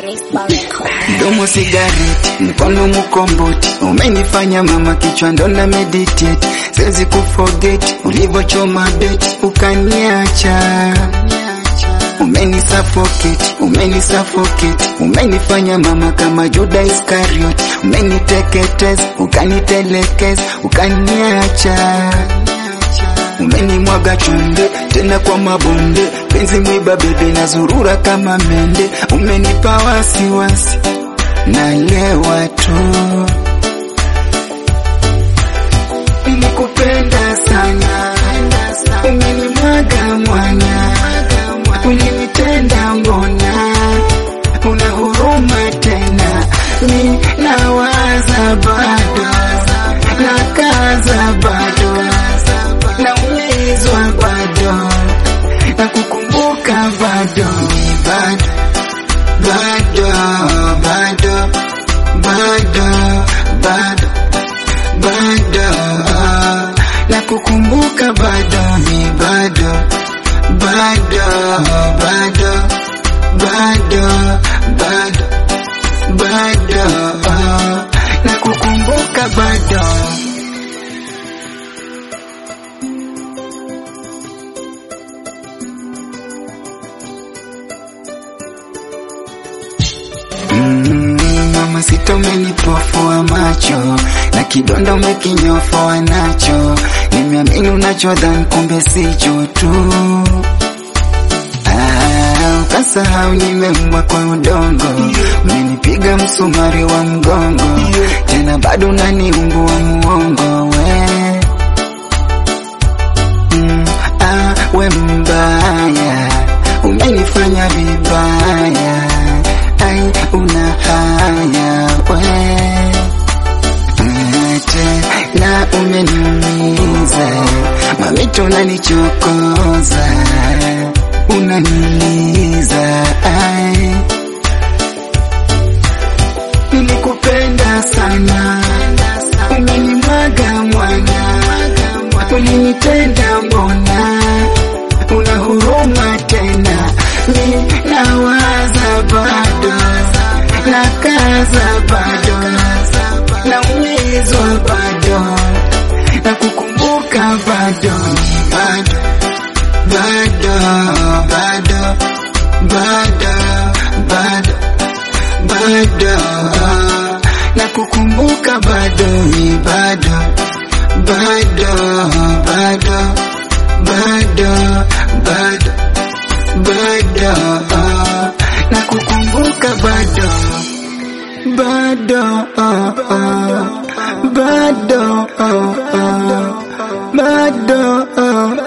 Domo sigareti, mkono mkomboti, umenifanya mama kichwa ndo na meditate. Siwezi kuforget, ulivochoma beti, ukaniacha. Umenisuffocate, umenifanya mama kama Judas Iscariot. Umeniteketeza, ukanitelekeza, ukaniacha. Umenimwaga chunde, tena kwa mabonde. Penzi mwiba bebe na zurura kama mende. Umenipa wasiwasi, nalewa tu. Nilikupenda sana, umenimwaga mwana. Ulinitenda mbona, una huruma tena. Ni nawaza bado, nakaza bado, naumizwa bado, nakukumbuka bado, nakukumbuka bado, nakukumbuka bado. Mama sita umenipofua macho, na kidonda umekinyofoa nacho. Nimeamini unachodhani kumbe sicho tu. Ukasahau nimeumbwa kwa udongo. Umenipiga msumari wa mgongo, tena bado unaniumbua muongo we. We mbaya, umenifanya vibaya. Ai una haya we, na umeniumiza. Mamito unanichokoza, unaniliza. Ai nilikupenda sana, umenimwaga mwana. Ulinitenda mbona, una huruma tena. Ni nawaza bado, nakaza bado, naumizwa bado, nakukumbuka bado, nakukumbuka bado, nakukumbuka bado,